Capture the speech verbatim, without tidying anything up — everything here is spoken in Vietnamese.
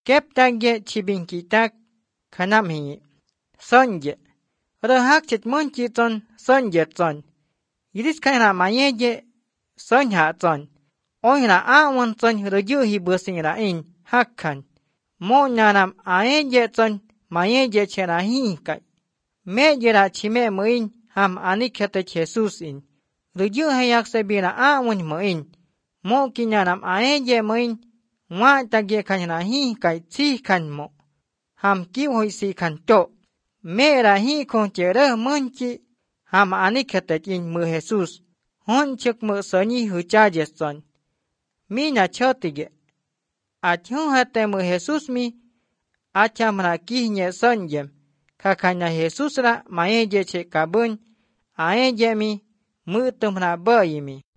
kép tang ye chi bin ki tak khanam hi son ye ra hak chit mon chi ton son ye ton iris khana ma ye ye son ha ton oi na a won ton ro yu hi bu sing ra in hak khan mo na nam a ye ton ma ye ye che ra hi kai me ye ra chi me mo in ham ani khate Jesus in ro yu ha yak se bi na a won mo in mo ki na nam a ye mo in ngoa ta ge khan na hi kai chi khan mo ham ki hoi si khan to me ra hi khon che re mon chi ham ani khate in mu Jesus hon chuk mu so ni hu cha je son mi na chote ge a chu ha te mu Jesus mi a cha mra ki nye son yem kha khan na Jesus ra ma ye je che ka bun a ye je mi mu tum na ba yi mi